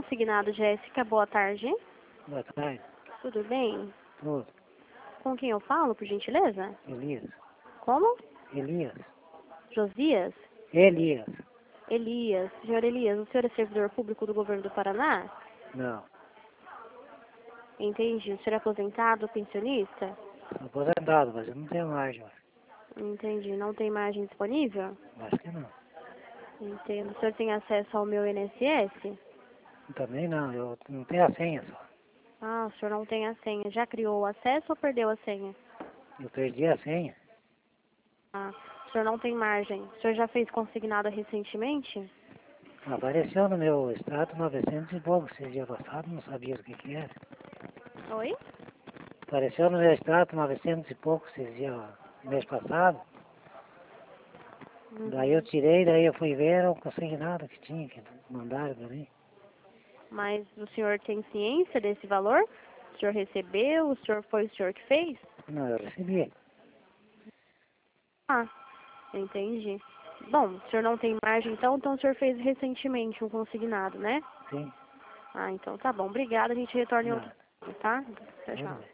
consignado, Jéssica. Boa tarde. Boa tarde. Tudo bem? Tudo. Com quem eu falo, por gentileza? Elias. Como? Elias. Josias? Elias. Elias. Senhor Elias, o senhor é servidor público do governo do Paraná? Não. Entendi. O senhor é aposentado, pensionista? Sou aposentado, mas eu não tenho margem. Entendi. Não tem margem disponível? Acho que não. Entendo. O senhor tem acesso ao meu INSS? Também não. Eu não tenho a senha só. Ah, o senhor não tem a senha. Já criou o acesso ou perdeu a senha? Eu perdi a senha. Ah, o senhor não tem margem. O senhor já fez consignado recentemente? Apareceu no meu extrato 900 e pouco esses dias passados, não sabia o que era. Oi? Apareceu no meu extrato 900 e pouco esses dias, mês passado. Daí eu Uhum. tirei, daí eu fui ver, eu não consegui nada que tinha, que mandaram pra mim. Mas o senhor tem ciência desse valor? O senhor recebeu? Foi o senhor que fez? Não, eu recebi. Ah, entendi. Bom, o senhor não tem margem então o senhor fez recentemente um consignado, né? Sim. Ah, então tá bom. Obrigada, a gente retorna em outro, Nada. tá? Tchau, Tudo tchau. bem.